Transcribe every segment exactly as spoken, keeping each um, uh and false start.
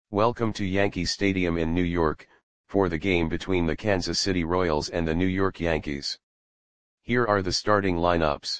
Welcome to Yankee Stadium in New York, for the game between the Kansas City Royals and the New York Yankees. Here are the starting lineups.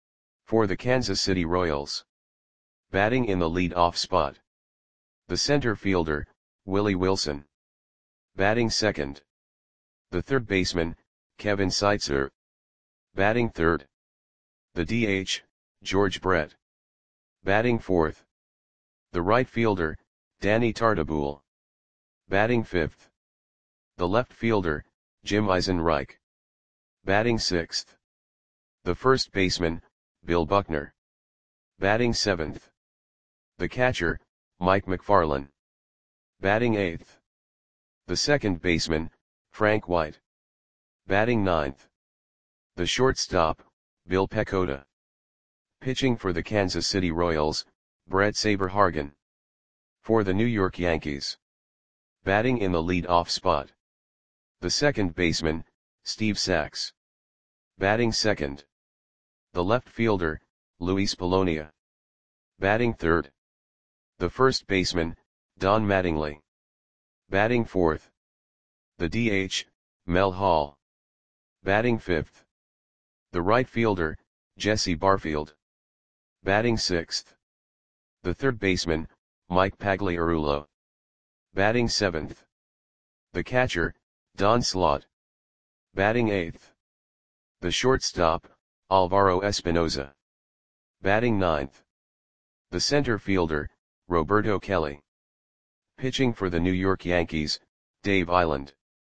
For the Kansas City Royals. Batting in the lead-off spot. The center fielder, Willie Wilson. Batting second. The third baseman, Kevin Seitzer. Batting third. The D H, George Brett. Batting fourth. The right fielder, Danny Tartabull. Batting fifth. The left fielder, Jim Eisenreich. Batting sixth. The first baseman, Bill Buckner. Batting seventh. The catcher, Mike McFarland. Batting eighth. The second baseman, Frank White. Batting ninth. The shortstop, Bill Pecota. Pitching for the Kansas City Royals, Brett Saberhagen. For the New York Yankees. Batting in the lead-off spot. The second baseman, Steve Sax. Batting second. The left fielder, Luis Polonia. Batting third. The first baseman, Don Mattingly. Batting fourth. The D H, Mel Hall. Batting fifth. The right fielder, Jesse Barfield. Batting sixth. The third baseman, Mike Pagliarulo. Batting seventh. The catcher, Don Slaught. Batting eighth. The shortstop, Alvaro Espinoza. Batting ninth. The center fielder, Roberto Kelly. Pitching for the New York Yankees, Dave Eiland.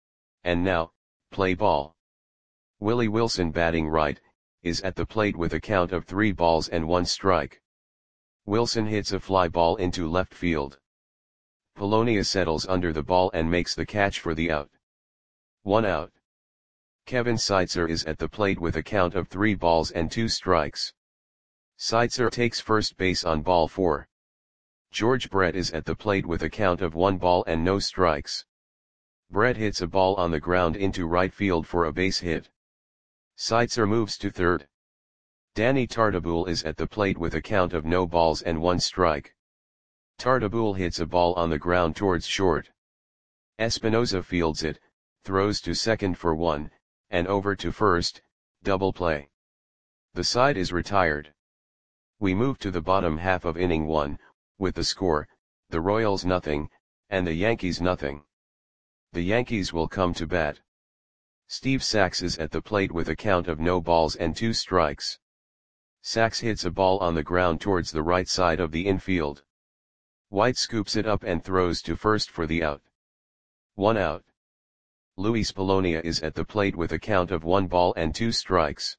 And now, play ball. Willie Wilson, batting right, is at the plate with a count of three balls and one strike. Wilson hits a fly ball into left field. Polonia settles under the ball and makes the catch for the out. One out. Kevin Seitzer is at the plate with a count of three balls and two strikes. Seitzer takes first base on ball four. George Brett is at the plate with a count of one ball and no strikes. Brett hits a ball on the ground into right field for a base hit. Seitzer moves to third. Danny Tartabull is at the plate with a count of no balls and one strike. Tartabull hits a ball on the ground towards short. Espinoza fields it, throws to second for one, and over to first, double play. The side is retired. We move to the bottom half of inning one, with the score, the Royals nothing, and the Yankees nothing. The Yankees will come to bat. Steve Sax is at the plate with a count of no balls and two strikes. Sax hits a ball on the ground towards the right side of the infield. White scoops it up and throws to first for the out. One out. Luis Polonia is at the plate with a count of one ball and two strikes.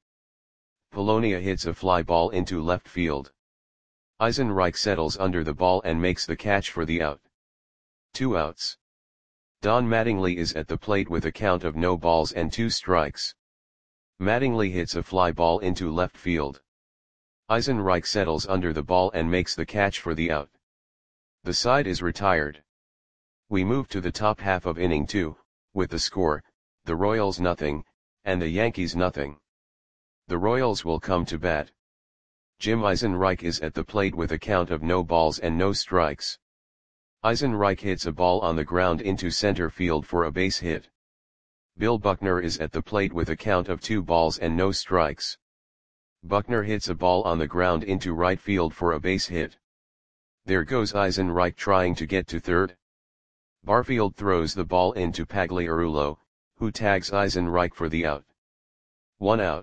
Polonia hits a fly ball into left field. Eisenreich settles under the ball and makes the catch for the out. Two outs. Don Mattingly is at the plate with a count of no balls and two strikes. Mattingly hits a fly ball into left field. Eisenreich settles under the ball and makes the catch for the out. The side is retired. We move to the top half of inning two, with the score, the Royals nothing, and the Yankees nothing. The Royals will come to bat. Jim Eisenreich is at the plate with a count of no balls and no strikes. Eisenreich hits a ball on the ground into center field for a base hit. Bill Buckner is at the plate with a count of two balls and no strikes. Buckner hits a ball on the ground into right field for a base hit. There goes Eisenreich trying to get to third. Barfield throws the ball into Pagliarulo, who tags Eisenreich for the out. One out.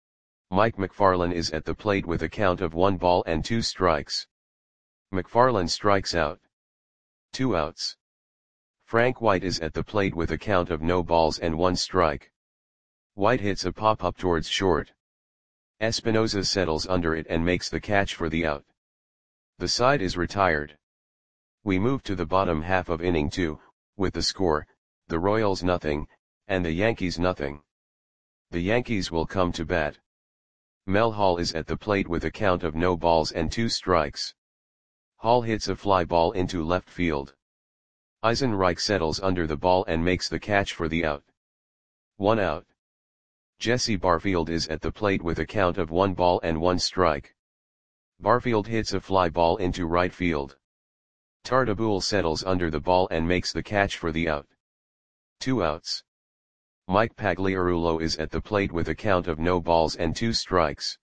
Mike McFarland is at the plate with a count of one ball and two strikes. McFarland strikes out. Two outs. Frank White is at the plate with a count of no balls and one strike. White hits a pop-up towards short. Espinoza settles under it and makes the catch for the out. The side is retired. We move to the bottom half of inning two, with the score, the Royals nothing, and the Yankees nothing. The Yankees will come to bat. Mel Hall is at the plate with a count of no balls and two strikes. Hall hits a fly ball into left field. Eisenreich settles under the ball and makes the catch for the out. One out. Jesse Barfield is at the plate with a count of one ball and one strike. Barfield hits a fly ball into right field. Tartabull settles under the ball and makes the catch for the out. Two outs. Mike Pagliarulo is at the plate with a count of no balls and two strikes.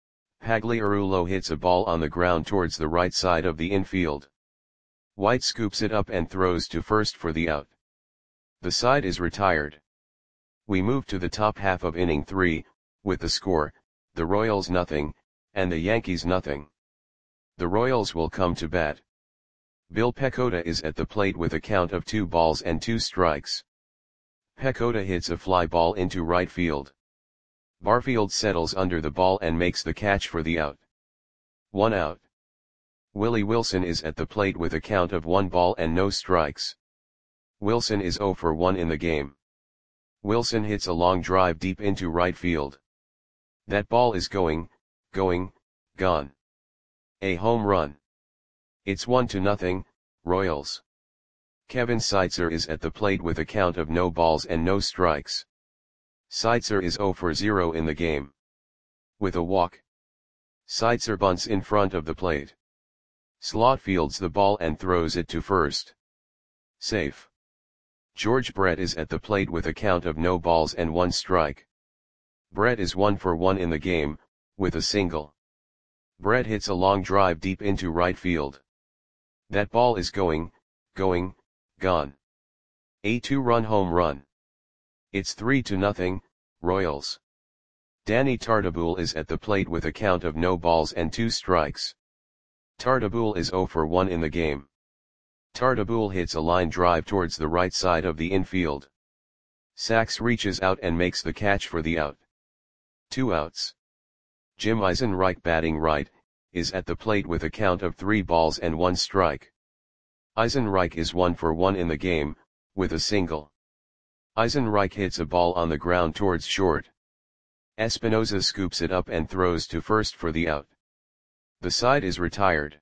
Pagliarulo hits a ball on the ground towards the right side of the infield. White scoops it up and throws to first for the out. The side is retired. We move to the top half of inning three, with the score, the Royals nothing, and the Yankees nothing. The Royals will come to bat. Bill Pecota is at the plate with a count of two balls and two strikes. Pecota hits a fly ball into right field. Barfield settles under the ball and makes the catch for the out. One out. Willie Wilson is at the plate with a count of one ball and no strikes. Wilson is oh for one in the game. Wilson hits a long drive deep into right field. That ball is going, going, gone. A home run. It's one to nothing, Royals. Kevin Seitzer is at the plate with a count of no balls and no strikes. Seitzer is oh for zero in the game. With a walk. Seitzer bunts in front of the plate. Slot fields the ball and throws it to first. Safe. George Brett is at the plate with a count of no balls and one strike. Brett is one for one in the game, with a single. Brett hits a long drive deep into right field. That ball is going, going, gone. A two-run home run. It's three to nothing, Royals. Danny Tartabull is at the plate with a count of no balls and two strikes. Tartabull is oh for one in the game. Tartabull hits a line drive towards the right side of the infield. Sachs reaches out and makes the catch for the out. Two outs. Jim Eisenreich, batting right, is at the plate with a count of three balls and one strike. Eisenreich is one for one in the game, with a single. Eisenreich hits a ball on the ground towards short. Espinosa scoops it up and throws to first for the out. The side is retired.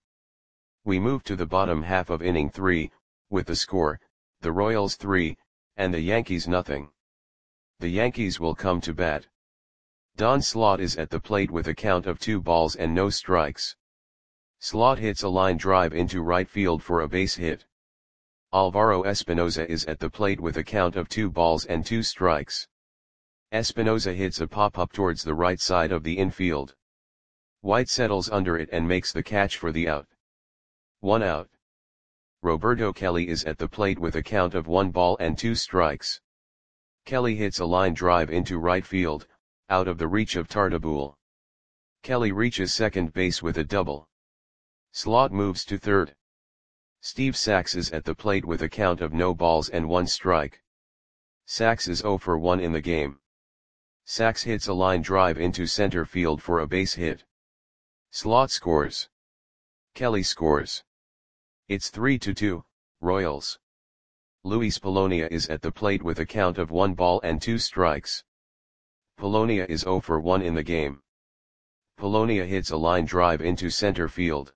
We move to the bottom half of inning three, with the score, the Royals three, and the Yankees nothing. The Yankees will come to bat. Don Slaught is at the plate with a count of two balls and no strikes. Slaught hits a line drive into right field for a base hit. Alvaro Espinosa is at the plate with a count of two balls and two strikes. Espinosa hits a pop-up towards the right side of the infield. White settles under it and makes the catch for the out. One out. Roberto Kelly is at the plate with a count of one ball and two strikes. Kelly hits a line drive into right field, out of the reach of Tartabull. Kelly reaches second base with a double. Slaught moves to third. Steve Sachs is at the plate with a count of no balls and one strike. Sachs is oh for one in the game. Sachs hits a line drive into center field for a base hit. Slaught scores. Kelly scores. It's three to two, Royals. Luis Polonia is at the plate with a count of one ball and two strikes. Polonia is oh for one in the game. Polonia hits a line drive into center field.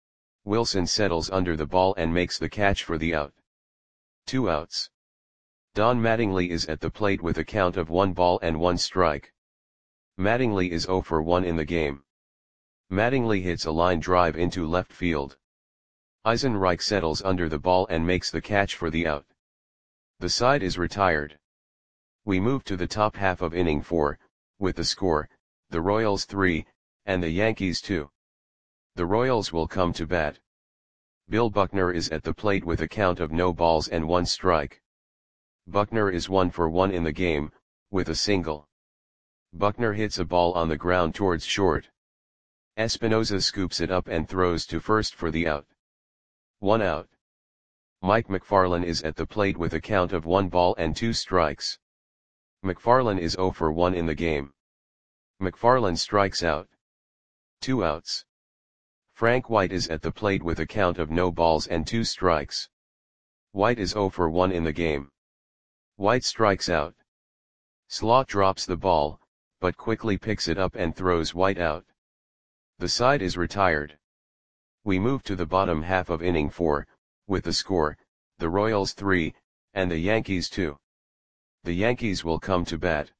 Wilson settles under the ball and makes the catch for the out. Two outs. Don Mattingly is at the plate with a count of one ball and one strike. Mattingly is oh for one in the game. Mattingly hits a line drive into left field. Eisenreich settles under the ball and makes the catch for the out. The side is retired. We move to the top half of inning four, with the score, the Royals three, and the Yankees two. The Royals will come to bat. Bill Buckner is at the plate with a count of no balls and one strike. Buckner is one for one in the game, with a single. Buckner hits a ball on the ground towards short. Espinosa scoops it up and throws to first for the out. One out. Mike McFarland is at the plate with a count of one ball and two strikes. McFarland is oh for one in the game. McFarland strikes out. Two outs. Frank White is at the plate with a count of no balls and two strikes. White is oh for one in the game. White strikes out. Slaught drops the ball, but quickly picks it up and throws White out. The side is retired. We move to the bottom half of inning four, with the score, the Royals three, and the Yankees two. The Yankees will come to bat.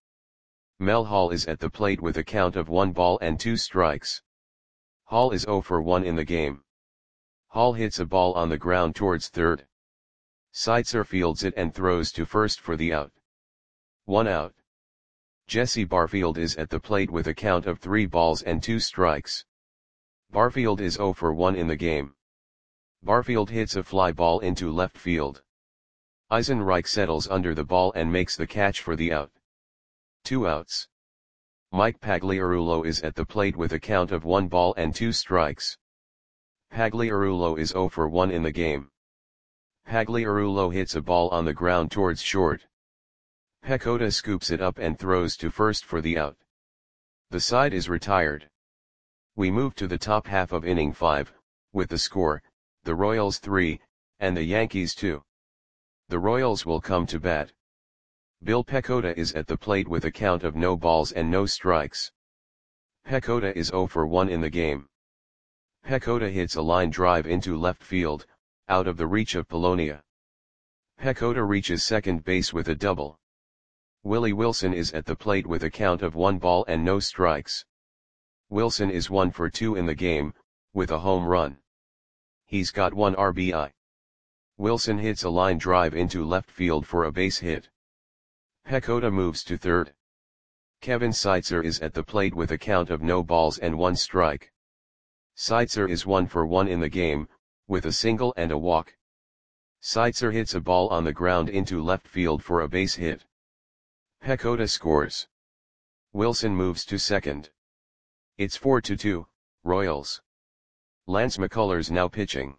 Mel Hall is at the plate with a count of one ball and two strikes. Hall is oh for one in the game. Hall hits a ball on the ground towards third. Seitzer fields it and throws to first for the out. One out. Jesse Barfield is at the plate with a count of three balls and two strikes. Barfield is zero for one in the game. Barfield hits a fly ball into left field. Eisenreich settles under the ball and makes the catch for the out. Two outs. Mike Pagliarulo is at the plate with a count of one ball and two strikes. Pagliarulo is zero for one in the game. Pagliarulo hits a ball on the ground towards short. Pecota scoops it up and throws to first for the out. The side is retired. We move to the top half of inning five, with the score, the Royals three, and the Yankees two. The Royals will come to bat. Bill Pecota is at the plate with a count of no balls and no strikes. Pecota is zero for one in the game. Pecota hits a line drive into left field, out of the reach of Polonia. Pecota reaches second base with a double. Willie Wilson is at the plate with a count of one ball and no strikes. Wilson is one for two in the game, with a home run. He's got one R B I. Wilson hits a line drive into left field for a base hit. Pecota moves to third. Kevin Seitzer is at the plate with a count of no balls and one strike. Seitzer is one for one in the game, with a single and a walk. Seitzer hits a ball on the ground into left field for a base hit. Pecota scores. Wilson moves to second. It's four to two, Royals. Lance McCullers now pitching.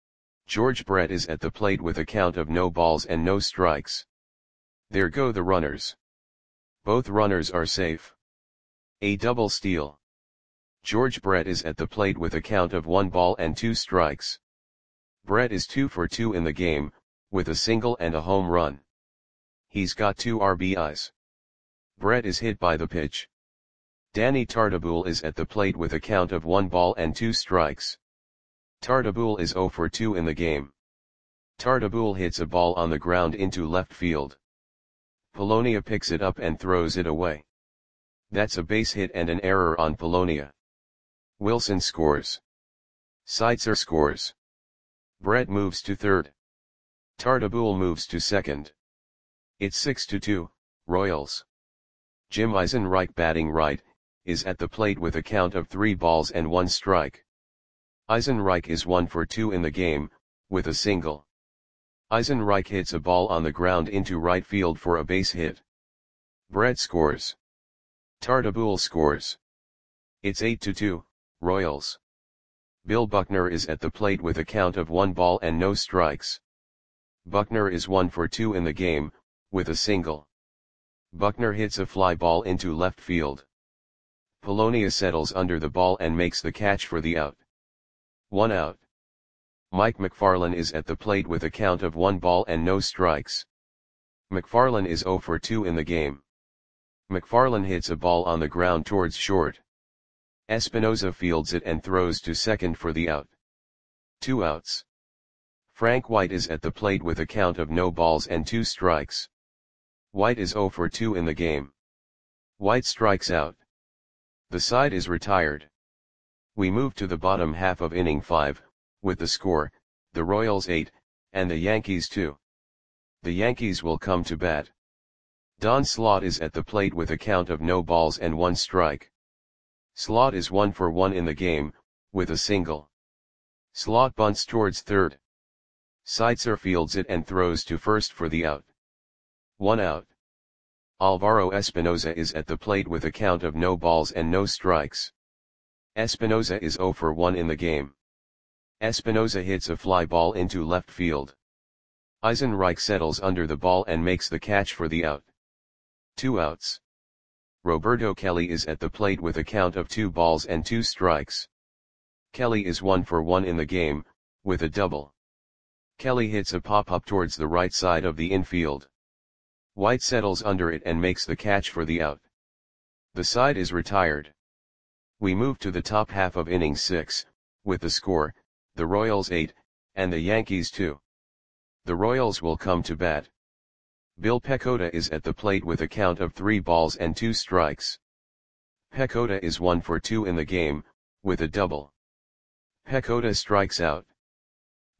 George Brett is at the plate with a count of no balls and no strikes. There go the runners. Both runners are safe. A double steal. George Brett is at the plate with a count of one ball and two strikes. Brett is two for two in the game, with a single and a home run. He's got two R B Is. Brett is hit by the pitch. Danny Tartabull is at the plate with a count of one ball and two strikes. Tartabull is zero for two in the game. Tartabull hits a ball on the ground into left field. Polonia picks it up and throws it away. That's a base hit and an error on Polonia. Wilson scores. Seitzer scores. Brett moves to third. Tartabull moves to second. It's six to two, Royals. Jim Eisenreich, batting right, is at the plate with a count of three balls and one strike. Eisenreich is one for two in the game, with a single. Eisenreich hits a ball on the ground into right field for a base hit. Brett scores. Tartabull scores. It's eight to two, Royals. Bill Buckner is at the plate with a count of one ball and no strikes. Buckner is one for two in the game, with a single. Buckner hits a fly ball into left field. Polonia settles under the ball and makes the catch for the out. One out. Mike McFarland is at the plate with a count of one ball and no strikes. McFarland is zero for two in the game. McFarland hits a ball on the ground towards short. Espinoza fields it and throws to second for the out. Two outs. Frank White is at the plate with a count of no balls and two strikes. White is zero for two in the game. White strikes out. The side is retired. We move to the bottom half of inning five, with the score, the Royals eight, and the Yankees two. The Yankees will come to bat. Don Slaught is at the plate with a count of no balls and one strike. Slaught is one for one in the game, with a single. Slaught bunts towards third. Seitzer fields it and throws to first for the out. One out. Alvaro Espinoza is at the plate with a count of no balls and no strikes. Espinoza is zero for one in the game. Espinoza hits a fly ball into left field. Eisenreich settles under the ball and makes the catch for the out. Two outs. Roberto Kelly is at the plate with a count of two balls and two strikes. Kelly is one for one in the game, with a double. Kelly hits a pop-up towards the right side of the infield. White settles under it and makes the catch for the out. The side is retired. We move to the top half of inning six, with the score, the Royals eight, and the Yankees two. The Royals will come to bat. Bill Pecota is at the plate with a count of three balls and two strikes. Pecota is one for two in the game, with a double. Pecota strikes out.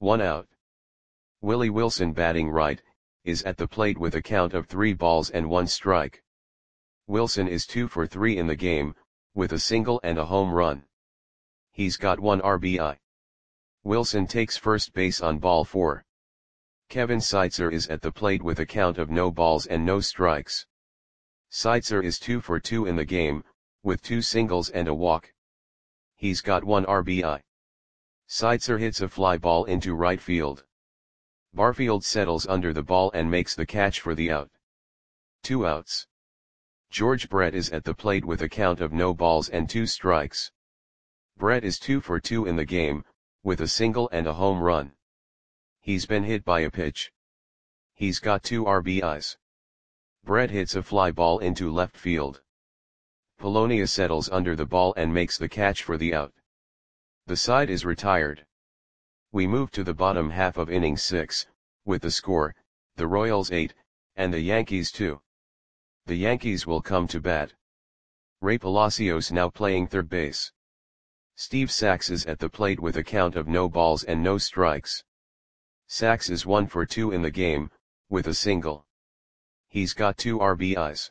One out. Willie Wilson batting right, is at the plate with a count of three balls and one strike. Wilson is two for three in the game, with a single and a home run. He's got one R B I. Wilson takes first base on ball four. Kevin Seitzer is at the plate with a count of no balls and no strikes. Seitzer is two for two in the game, with two singles and a walk. He's got one R B I. Seitzer hits a fly ball into right field. Barfield settles under the ball and makes the catch for the out. Two outs. George Brett is at the plate with a count of no balls and two strikes. Brett is two for two in the game, with a single and a home run. He's been hit by a pitch. He's got two R B Is. Brett hits a fly ball into left field. Polonia settles under the ball and makes the catch for the out. The side is retired. We move to the bottom half of inning six, with the score, the Royals eight, and the Yankees two. The Yankees will come to bat. Ray Palacios now playing third base. Steve Sax is at the plate with a count of no balls and no strikes. Sax is one for two in the game, with a single. He's got two R B Is.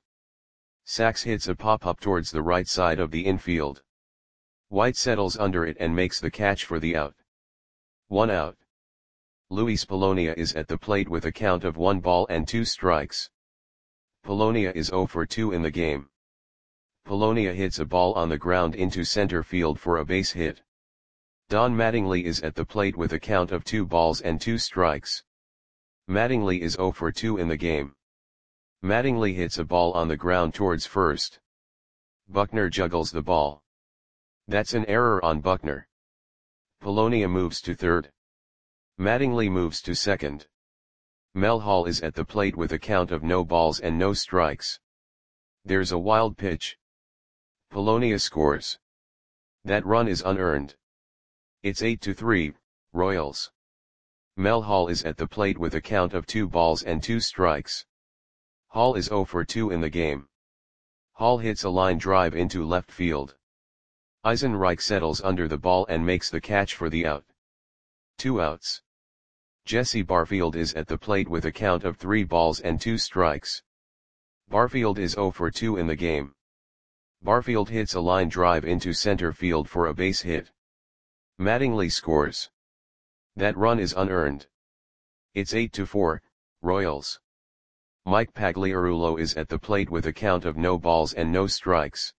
Sax hits a pop-up towards the right side of the infield. White settles under it and makes the catch for the out. One out. Luis Polonia is at the plate with a count of one ball and two strikes. Polonia is zero for two in the game. Polonia hits a ball on the ground into center field for a base hit. Don Mattingly is at the plate with a count of two balls and two strikes. Mattingly is zero for two in the game. Mattingly hits a ball on the ground towards first. Buckner juggles the ball. That's an error on Buckner. Polonia moves to third. Mattingly moves to second. Mel Hall is at the plate with a count of no balls and no strikes. There's a wild pitch. Polonia scores. That run is unearned. It's eight to three, Royals. Mel Hall is at the plate with a count of two balls and two strikes. Hall is zero for two in the game. Hall hits a line drive into left field. Eisenreich settles under the ball and makes the catch for the out. Two outs. Jesse Barfield is at the plate with a count of three balls and two strikes. Barfield is zero for two in the game. Barfield hits a line drive into center field for a base hit. Mattingly scores. That run is unearned. It's eight to four, Royals. Mike Pagliarulo is at the plate with a count of no balls and no strikes.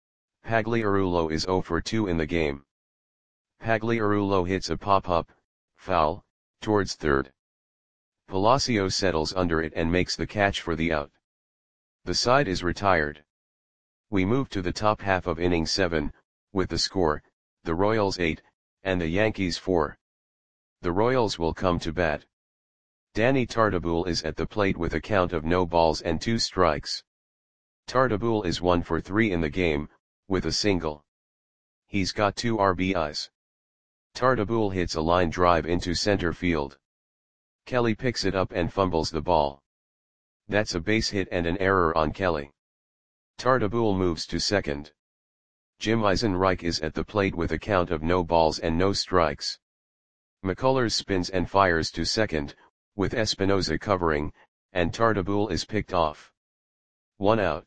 Pagliarulo is zero for two in the game. Pagliarulo hits a pop-up, foul, towards third. Palacios settles under it and makes the catch for the out. The side is retired. We move to the top half of inning seven, with the score, the Royals eight, and the Yankees four. The Royals will come to bat. Danny Tartabull is at the plate with a count of no balls and two strikes. Tartabull is one for three in the game, with a single. He's got two R B Is. Tartabull hits a line drive into center field. Kelly picks it up and fumbles the ball. That's a base hit and an error on Kelly. Tartabull moves to second. Jim Eisenreich is at the plate with a count of no balls and no strikes. McCullers spins and fires to second, with Espinoza covering, and Tartabull is picked off. One out.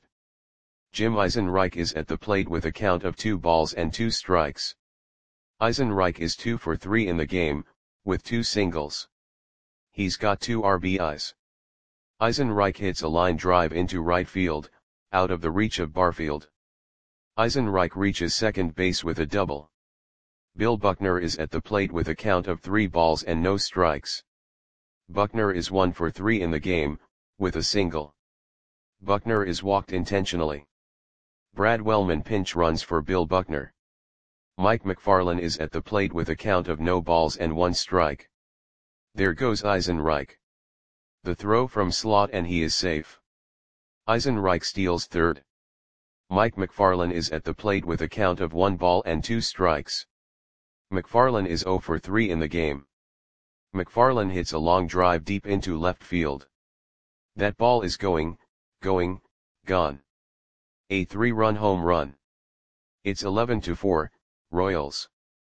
Jim Eisenreich is at the plate with a count of two balls and two strikes. Eisenreich is two for three in the game, with two singles. He's got two R B Is. Eisenreich hits a line drive into right field, out of the reach of Barfield. Eisenreich reaches second base with a double. Bill Buckner is at the plate with a count of three balls and no strikes. Buckner is one for three in the game, with a single. Buckner is walked intentionally. Brad Wellman pinch runs for Bill Buckner. Mike McFarland is at the plate with a count of no balls and one strike. There goes Eisenreich. The throw from slot and he is safe. Eisenreich steals third. Mike McFarland is at the plate with a count of one ball and two strikes. McFarland is zero for three in the game. McFarland hits a long drive deep into left field. That ball is going, going, gone. A three-run home run. It's eleven to four, Royals.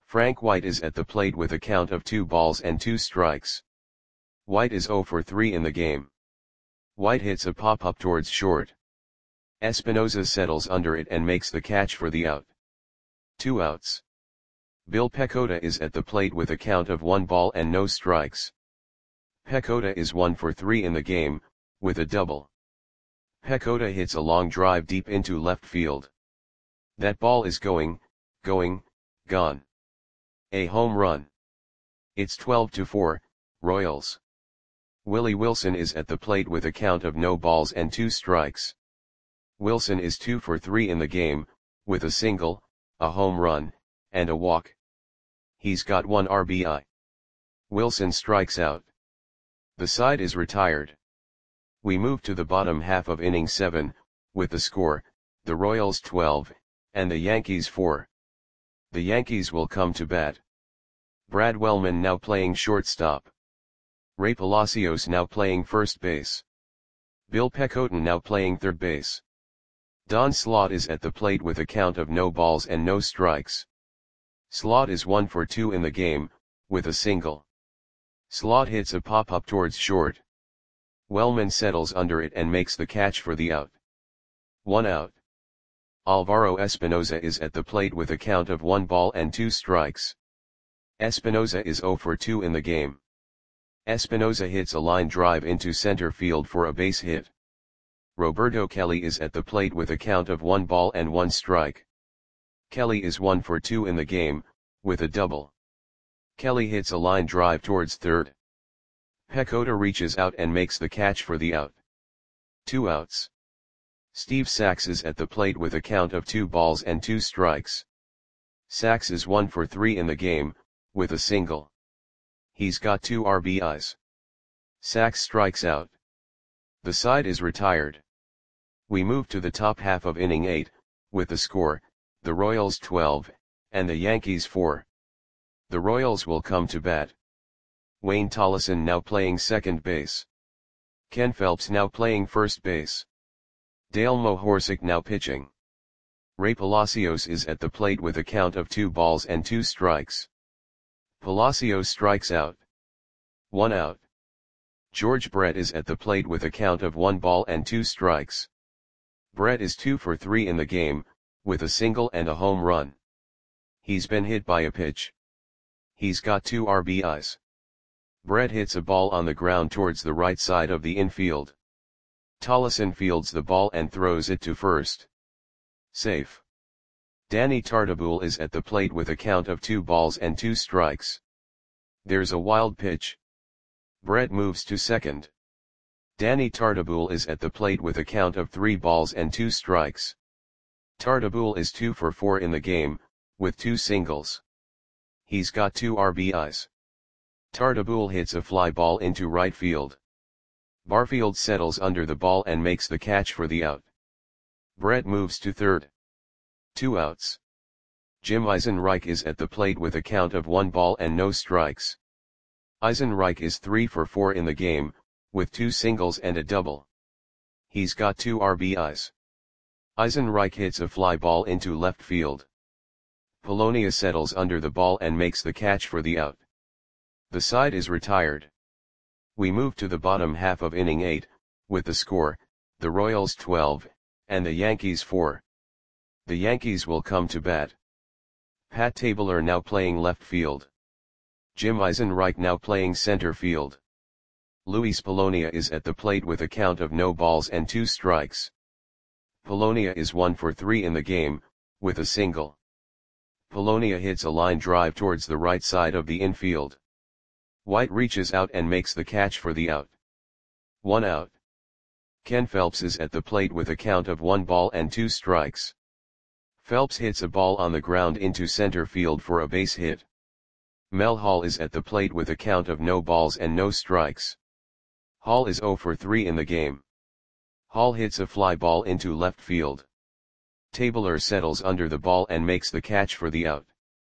Frank White is at the plate with a count of two balls and two strikes. White is zero for three in the game. White hits a pop-up towards short. Espinosa settles under it and makes the catch for the out. Two outs. Bill Pecota is at the plate with a count of one ball and no strikes. Pecota is one for three in the game, with a double. Pecota hits a long drive deep into left field. That ball is going, going, gone. A home run. It's twelve to four, Royals. Willie Wilson is at the plate with a count of no balls and two strikes. Wilson is two for three in the game, with a single, a home run, and a walk. He's got one R B I. Wilson strikes out. The side is retired. We move to the bottom half of inning seven, with the score, the Royals twelve, and the Yankees four. The Yankees will come to bat. Brad Wellman now playing shortstop. Ray Palacios now playing first base. Bill Pecota now playing third base. Don Slaught is at the plate with a count of no balls and no strikes. Slaught is one for two in the game, with a single. Slaught hits a pop-up towards short. Wellman settles under it and makes the catch for the out. One out. Alvaro Espinosa is at the plate with a count of one ball and two strikes. Espinosa is zero for two in the game. Espinosa hits a line drive into center field for a base hit. Roberto Kelly is at the plate with a count of one ball and one strike. Kelly is one for two in the game, with a double. Kelly hits a line drive towards third. Pecota reaches out and makes the catch for the out. Two outs. Steve Sax is at the plate with a count of two balls and two strikes. Sax is one for three in the game, with a single. He's got two R B Is. Sax strikes out. The side is retired. We move to the top half of inning eight, with the score, the Royals twelve, and the Yankees four. The Royals will come to bat. Wayne Tollison now playing second base. Ken Phelps now playing first base. Dale Mohorsic now pitching. Ray Palacios is at the plate with a count of two balls and two strikes. Palacios strikes out. One out. George Brett is at the plate with a count of one ball and two strikes. Brett is two for three in the game, with a single and a home run. He's been hit by a pitch. He's got two R B Is. Brett hits a ball on the ground towards the right side of the infield. Tollison fields the ball and throws it to first. Safe. Danny Tartabull is at the plate with a count of two balls and two strikes. There's a wild pitch. Brett moves to second. Danny Tartabull is at the plate with a count of three balls and two strikes. Tartabull is two for four in the game, with two singles. He's got two R B Is. Tartabull hits a fly ball into right field. Barfield settles under the ball and makes the catch for the out. Brett moves to third. Two outs. Jim Eisenreich is at the plate with a count of one ball and no strikes. Eisenreich is three for four in the game, with two singles and a double. He's got two R B Is. Eisenreich hits a fly ball into left field. Polonia settles under the ball and makes the catch for the out. The side is retired. We move to the bottom half of inning eight, with the score, the Royals twelve, and the Yankees four. The Yankees will come to bat. Pat Tabler now playing left field. Jim Eisenreich now playing center field. Luis Polonia is at the plate with a count of no balls and two strikes. Polonia is one for three in the game, with a single. Polonia hits a line drive towards the right side of the infield. White reaches out and makes the catch for the out. One out. Ken Phelps is at the plate with a count of one ball and two strikes. Phelps hits a ball on the ground into center field for a base hit. Mel Hall is at the plate with a count of no balls and no strikes. Hall is zero for three in the game. Hall hits a fly ball into left field. Tabler settles under the ball and makes the catch for the out.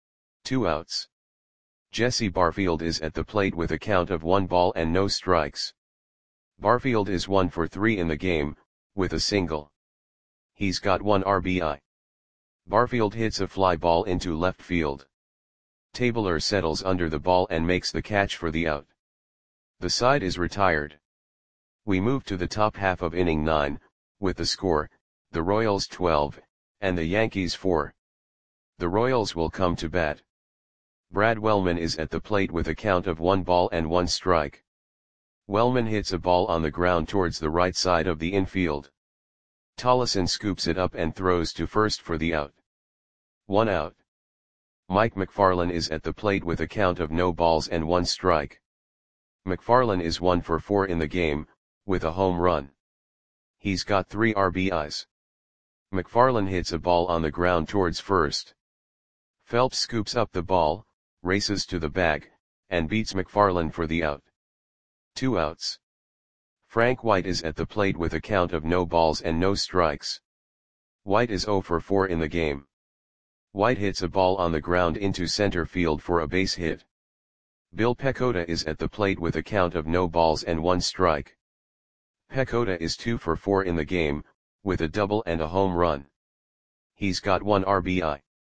Two outs. Jesse Barfield is at the plate with a count of one ball and no strikes. Barfield is one for three in the game, with a single. He's got one R B I. Barfield hits a fly ball into left field. Tabler settles under the ball and makes the catch for the out. The side is retired. We move to the top half of inning nine, with the score, the Royals twelve, and the Yankees four. The Royals will come to bat. Brad Wellman is at the plate with a count of one ball and one strike. Wellman hits a ball on the ground towards the right side of the infield. Tollison scoops it up and throws to first for the out. One out. Mike McFarland is at the plate with a count of no balls and one strike. McFarland is one for four in the game, with a home run. He's got three R B Is. McFarland hits a ball on the ground towards first. Phelps scoops up the ball, races to the bag, and beats McFarland for the out. Two outs. Frank White is at the plate with a count of no balls and no strikes. White is zero for four in the game. White hits a ball on the ground into center field for a base hit. Bill Pecota is at the plate with a count of no balls and one strike. Pecota is two for four in the game, with a double and a home run. He's got one R B I.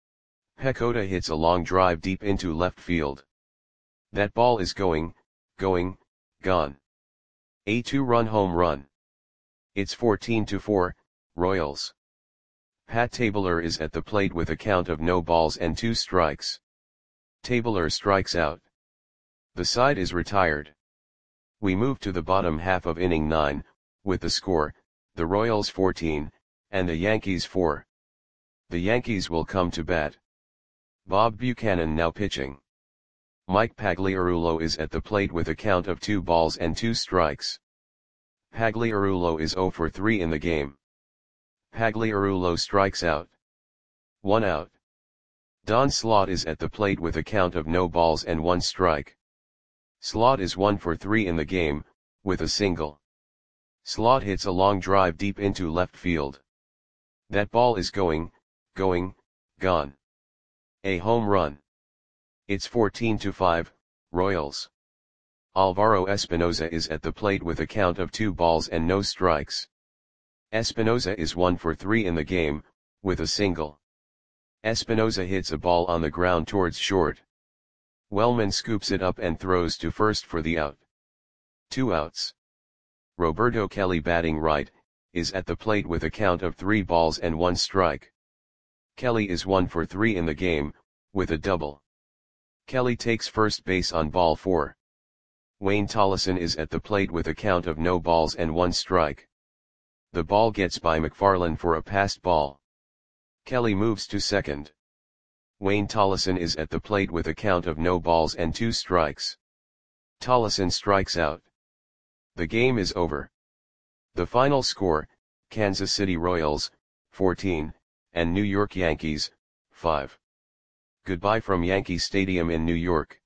Pecota hits a long drive deep into left field. That ball is going, going, gone. A two-run home run. It's fourteen to four, Royals. Pat Tabler is at the plate with a count of no balls and two strikes. Tabler strikes out. The side is retired. We move to the bottom half of inning nine, with the score, the Royals fourteen, and the Yankees four. The Yankees will come to bat. Bob Buchanan now pitching. Mike Pagliarulo is at the plate with a count of two balls and two strikes. Pagliarulo is zero for three in the game. Pagliarulo strikes out. One out. Don Slaught is at the plate with a count of no balls and one strike. Slaught is one for three in the game, with a single. Slaught hits a long drive deep into left field. That ball is going, going, gone. A home run. It's fourteen to five, Royals. Alvaro Espinoza is at the plate with a count of two balls and no strikes. Espinoza is one for three in the game, with a single. Espinoza hits a ball on the ground towards short. Wellman scoops it up and throws to first for the out. Two outs. Roberto Kelly, batting right, is at the plate with a count of three balls and one strike. Kelly is one for three in the game, with a double. Kelly takes first base on ball four. Wayne Tollison is at the plate with a count of no balls and one strike. The ball gets by McFarland for a passed ball. Kelly moves to second. Wayne Tollison is at the plate with a count of no balls and two strikes. Tollison strikes out. The game is over. The final score, Kansas City Royals, fourteen, and New York Yankees, five. Goodbye from Yankee Stadium in New York.